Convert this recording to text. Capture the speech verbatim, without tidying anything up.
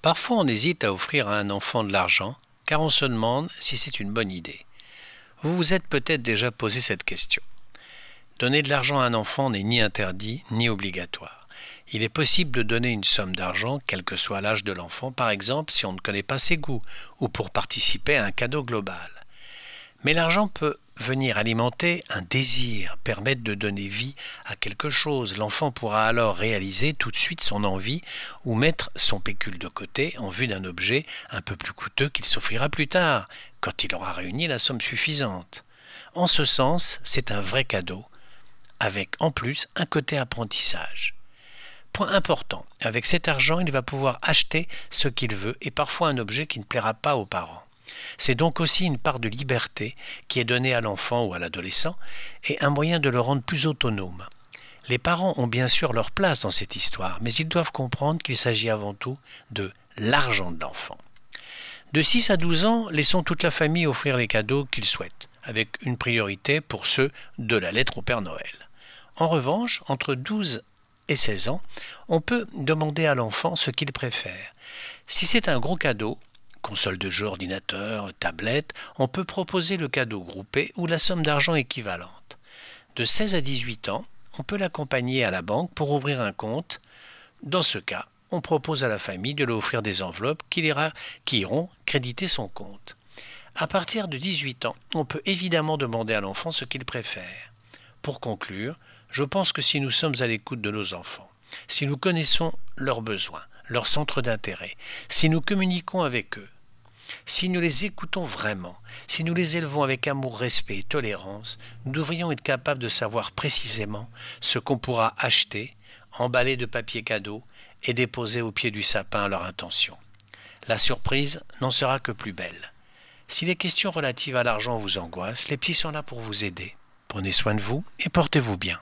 Parfois on hésite à offrir à un enfant de l'argent car on se demande si c'est une bonne idée. Vous vous êtes peut-être déjà posé cette question. Donner de l'argent à un enfant n'est ni interdit ni obligatoire. Il est possible de donner une somme d'argent, quel que soit l'âge de l'enfant, par exemple si on ne connaît pas ses goûts, ou pour participer à un cadeau global. Mais l'argent peut venir alimenter un désir, permettre de donner vie à quelque chose. L'enfant pourra alors réaliser tout de suite son envie ou mettre son pécule de côté en vue d'un objet un peu plus coûteux qu'il s'offrira plus tard, quand il aura réuni la somme suffisante. En ce sens, c'est un vrai cadeau, avec en plus un côté apprentissage. Point important, avec cet argent, il va pouvoir acheter ce qu'il veut et parfois un objet qui ne plaira pas aux parents. C'est donc aussi une part de liberté qui est donnée à l'enfant ou à l'adolescent et un moyen de le rendre plus autonome. Les parents ont bien sûr leur place dans cette histoire, mais ils doivent comprendre qu'il s'agit avant tout de l'argent de l'enfant. De six à douze ans, laissons toute la famille offrir les cadeaux qu'ils souhaitent, avec une priorité pour ceux de la lettre au Père Noël. En revanche, entre douze et seize ans, on peut demander à l'enfant ce qu'il préfère. Si c'est un gros cadeau, console de jeu, ordinateur, tablette, on peut proposer le cadeau groupé ou la somme d'argent équivalente. De seize à dix-huit ans, on peut l'accompagner à la banque pour ouvrir un compte. Dans ce cas, on propose à la famille de lui offrir des enveloppes qui, ira, qui iront créditer son compte. À partir de dix-huit ans, on peut évidemment demander à l'enfant ce qu'il préfère. Pour conclure, je pense que si nous sommes à l'écoute de nos enfants, si nous connaissons leurs besoins, leurs centres d'intérêt, si nous communiquons avec eux, si nous les écoutons vraiment, si nous les élevons avec amour, respect et tolérance, nous devrions être capables de savoir précisément ce qu'on pourra acheter, emballer de papier cadeau et déposer au pied du sapin à leur intention. La surprise n'en sera que plus belle. Si les questions relatives à l'argent vous angoissent, les petits sont là pour vous aider. Prenez soin de vous et portez-vous bien.